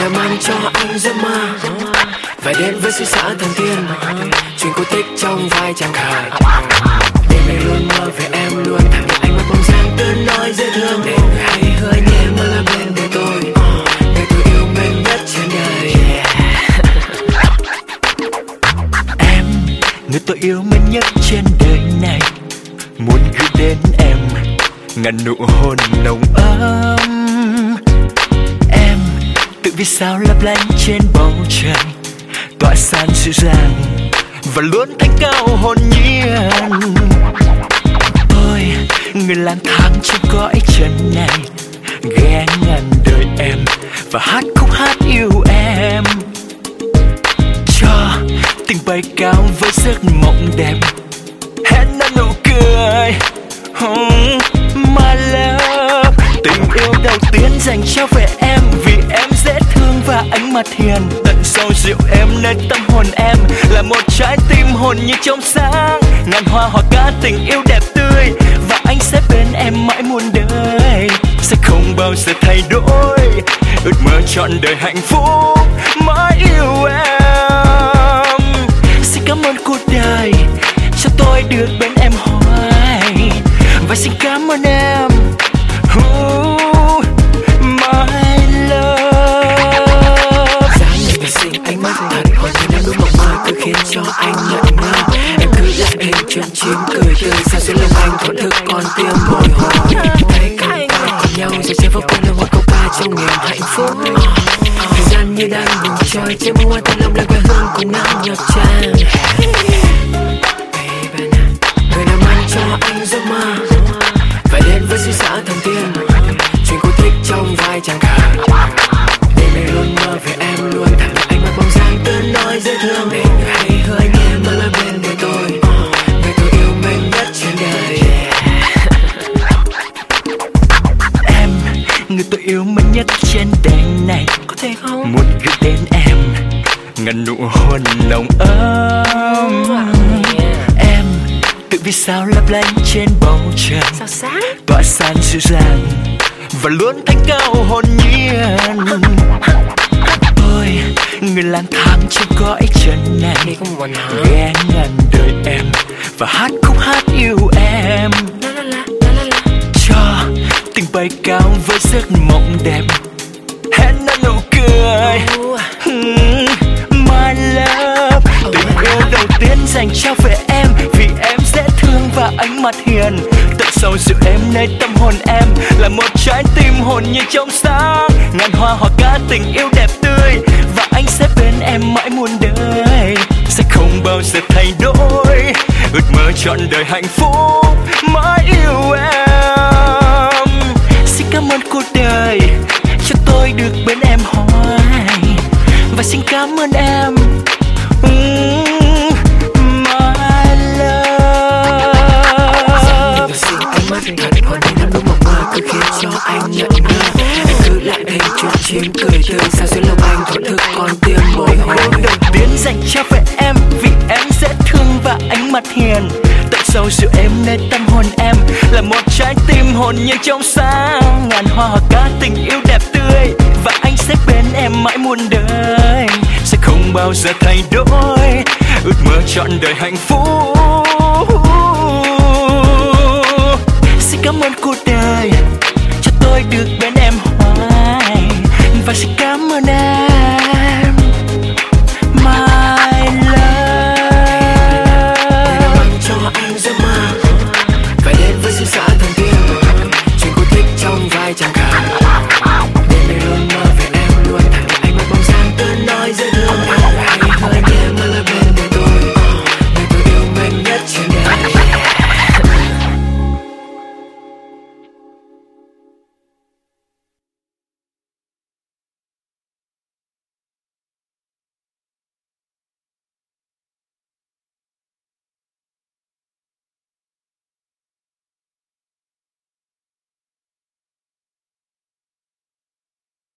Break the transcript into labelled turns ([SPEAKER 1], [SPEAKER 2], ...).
[SPEAKER 1] làm ăn cho anh giấc mơ, phải đến với xứ sở thần tiên, chuyện cổ tích trong vai chàng khờ. Đêm nay luôn mơ về em, luôn thẳng đến ánh mắt bóng dáng tươi nói dễ thương, để người hãy hứa nhẹ mơ là bên đời tôi, người tôi yêu mình nhất trên đời.
[SPEAKER 2] Em, người tôi yêu mình nhất trên đời này, muốn gửi đến em ngàn nụ hôn nồng ấm. Em tự vì sao lấp lánh trên bầu trời, tỏa sáng dịu dàng và luôn thanh cao hồn nhiên. Tôi người lang thang trên cõi trần này, ghé ngàn đời em và hát khúc hát yêu em, cho tình bay cao với giấc mộng đẹp. Hẹn nở nụ cười my love, tình yêu đầu tiên dành cho về em, vì em dễ thương và ánh mặt hiền. Tận sâu dịu em nơi tâm hồn em là một trái tim hồn như trong sáng, ngàn hoa hòa ca tình yêu đẹp tươi, và anh sẽ bên em mãi muôn đời, sẽ không bao giờ thay đổi. Ước mơ trọn đời hạnh phúc mãi yêu em. Xin cảm ơn cuộc đời cho tôi được bên em hoài, và xin cảm ơn em my love.
[SPEAKER 1] Dáng người thật xinh, ánh mắt thật còn như em đúng mộng mơ, cứ khiến cho anh nhận ngơ. Em cứ lại hình chuyện chim cười tươi, sao dưới lông anh thổn thức con tim bồi hồi. Thấy cánh tay cùng nhau rồi trên phố quên là một câu ca trong niềm hạnh phúc. Thời gian như đang bùng trôi trên muôn hoa tan lòng lại quê hương cùng nhau nhập tràn. Người làm ăn cho anh giấc mơ, phải đến với xứ sở thần tiên, chuyện cổ tích trong vai chàng khờ. Đêm nay luôn mơ về em, luôn thẳng đến ánh mắt bóng dáng tươi nói dễ thương, để người hãy hứa nhẹ mơ là bên đời tôi, người tôi yêu mình nhất trên đời.
[SPEAKER 2] Em, người tôi yêu mình nhất trên đời này,
[SPEAKER 1] Có thể không?
[SPEAKER 2] muốn gửi đến em ngàn nụ hôn nồng ấm. Em tự vì sao lấp lánh trên bầu trời,
[SPEAKER 1] Sao sáng?
[SPEAKER 2] tỏa sáng dịu dàng và luôn thanh cao hồn nhiên. Tôi người lang thang trên cõi trần này,
[SPEAKER 1] Đi có một mình hả?
[SPEAKER 2] ghé ngàn đời em và hát khúc hát yêu em,
[SPEAKER 1] La la la la la la.
[SPEAKER 2] cho tình bay cao với giấc mộng đẹp. Hẹn nở nụ cười my love, tình yêu đầu tiên dành cho về em, vì em dễ thương và ánh mặt hiền. Tận sâu dịu em nơi tâm hồn em là một trái tim hồn như trong sáng, ngàn hoa hòa ca tình yêu đẹp tươi, và anh sẽ bên em mãi muôn đời, sẽ không bao giờ thay đổi. Ước mơ trọn đời hạnh phúc mãi yêu em. Xin cảm ơn cuộc đời cho tôi được bên em hoài, và xin cảm ơn em my love.
[SPEAKER 1] Dáng người xinh, ánh mắt thật còn như em đúng mộng mơ, cứ khiến cho anh nhận ngơ. Em cứ lại hình chuyện chim cười tươi, sao dưới lòng anh thổn thức con tim bồi hồi.
[SPEAKER 2] Đầu tiên dành cho về em, vì em dễ thương và ánh mặt hiền. Tận sâu dịu em nơi tâm hồn em là một trái tim hồn như trong sáng, ngàn hoa hòa ca tình yêu đẹp tươi, và anh sẽ bên em mãi muôn đời, sẽ không bao giờ thay đổi. Ước mơ trọn đời hạnh phúc. Xin cảm ơn cuộc đời